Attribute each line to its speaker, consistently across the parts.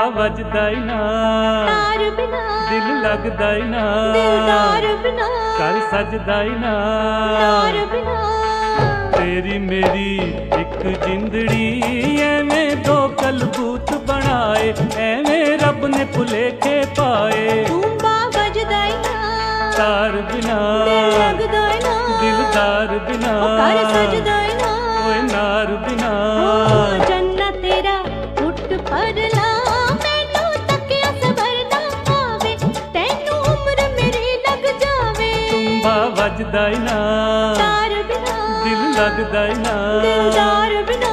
Speaker 1: ਵੱਜਦਾ ਈ ਨਾ
Speaker 2: ਤਾਰ ਬਿਨਾ
Speaker 1: ਦਿਲ ਲੱਗਦਾ ਈ ਨਾ
Speaker 2: ਦਿਲਦਾਰ ਬਿਨਾ
Speaker 1: ਘਰ ਸਜਦਾ ਈ ਨਾ
Speaker 2: ਤਾਰ ਬਿਨਾ
Speaker 1: ਤੇਰੀ ਮੇਰੀ ਇੱਕ ਜਿੰਦੜੀ ਐਵੇਂ ਦੋ ਕਲਬੂਤ ਬਣਾਏ ਐਵੇਂ ਰੱਬ ਨੇ ਭੁਲੇਖੇ ਪਾਏ
Speaker 2: ਤੂੰਬਾ ਵੱਜਦਾ ਈ ਨਾ
Speaker 1: ਤਾਰ ਬਿਨਾ
Speaker 2: ਦਿਲ ਲੱਗਦਾ ਈ ਨਾ
Speaker 1: ਦਿਲਦਾਰ ਬਿਨਾ
Speaker 2: ਘਰ ਸਜਦਾ ਈ ਨਾ
Speaker 1: ਓਏ ਨਾਰ ਬਿਨਾ
Speaker 2: ਜੰਨਤ ਤੇਰਾ ਉੱਠ ਪਰਲਾ ਮੈਨੂੰ ਤੱਕਿਆ ਸਬਰ ਨਾ ਆਵੇ ਤੈਨੂੰ ਉਮਰ ਮੇਰੀ ਲੱਗ ਜਾਵੇ
Speaker 1: ਤੂੰਬਾ ਵੱਜਦਾ ਈ ਨਾ
Speaker 2: ਤਾਰ ਬਿਨਾ
Speaker 1: ਦਿਲ ਲੱਗਦਾ ਈ ਨਾ
Speaker 2: ਦਿਲਦਾਰ ਬਿਨਾ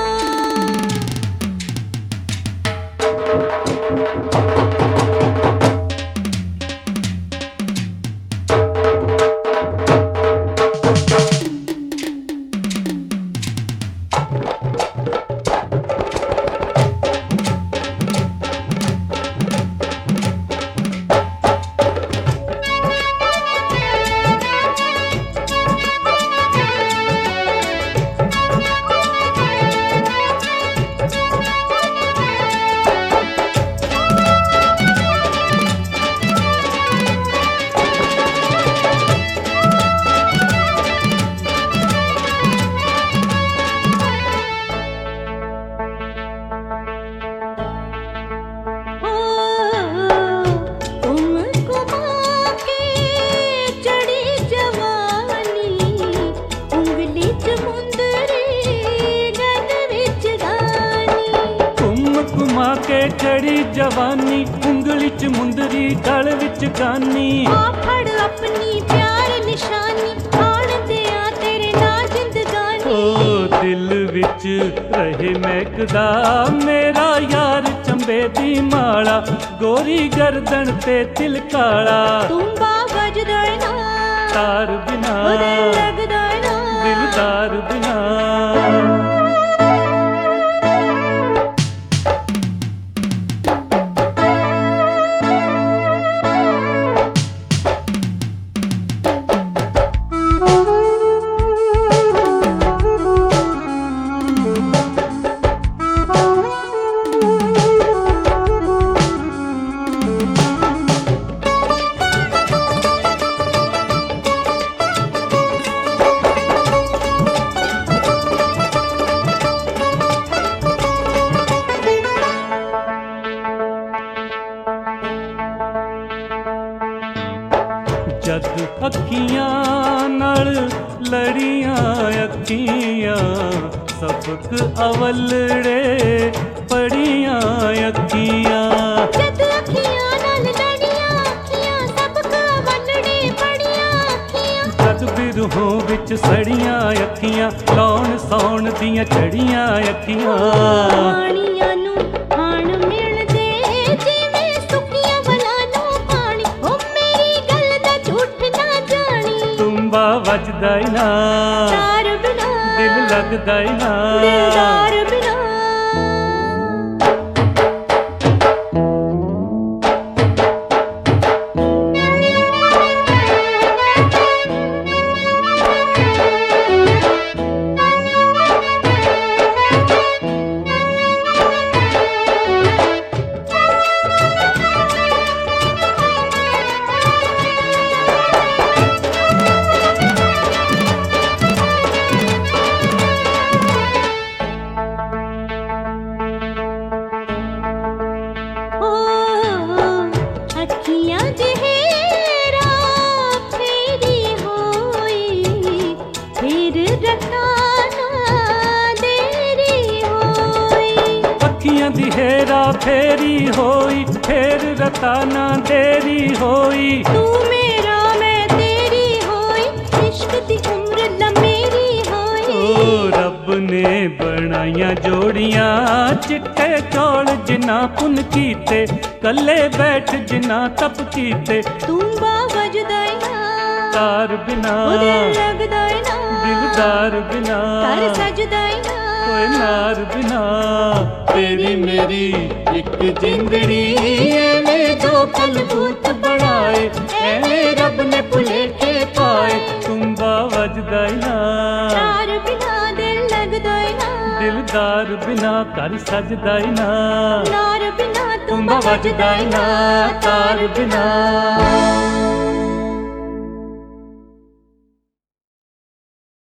Speaker 1: चढ़ी जवानी उंगली च मुंदरी गल विच गानी
Speaker 2: फड़ अपनी प्यार निशानी आण दिया तेरे नाल जिंदगानी
Speaker 1: ओ दिल विच रहे महकदा मेरा यार चंबे दी माला गोरी गर्दन ते तिल काला
Speaker 2: तूंबा वजदा ना
Speaker 1: तार बिना
Speaker 2: दिल लगदा ना
Speaker 1: दिलदार बिना जद अखियां नाल लड़ियां अखियां सबक अवलड़े पड़ियां अखियां
Speaker 2: जद अखियां नाल लड़ियां अखियां सबक अवलड़े पड़ियां अखियां
Speaker 1: जद बिरहों विच सड़ियां अखियां लौण सौण दियां चढ़ियां अखियां
Speaker 2: पानियां नू हाण मिलदे जिवें सुकियां वलां नू पानी ओ मेरी गल दा झूठ ना जानी
Speaker 1: तूंबा वजदा इ ना
Speaker 2: तार बिना
Speaker 1: दिल लगदा इ ना
Speaker 2: दिलदार बिना
Speaker 1: दी हेरा फेरी होई फेर रताना देरी होई
Speaker 2: तू मेरा मैं तेरी होई इश्क दी उम्र लमेरी होई
Speaker 1: ओ रब ने बनाइया जोड़ियां चिट्टे चौल जिना पुन कीते कल्ले बैठ जिना तप कीते
Speaker 2: तूंबा वजदा ना
Speaker 1: तार बिना
Speaker 2: दिल लगदा ना
Speaker 1: दिलदार बिना
Speaker 2: कर सजदा ना
Speaker 1: कोई नार बिना तेरी मेरी एक जिंदड़ी एवें दो कलबूत बनाए एवें रब ने भुलेखे पाए तूंबा वजदा ना
Speaker 2: तार बिना दिल लगदा ना
Speaker 1: दिलदार बिना कर सजदा ना
Speaker 2: नार बिना
Speaker 1: ਤੂੰਬਾ ਵੱਜਦਾ ਏ ਨਾ ਤਾਰ ਬਿਨਾ।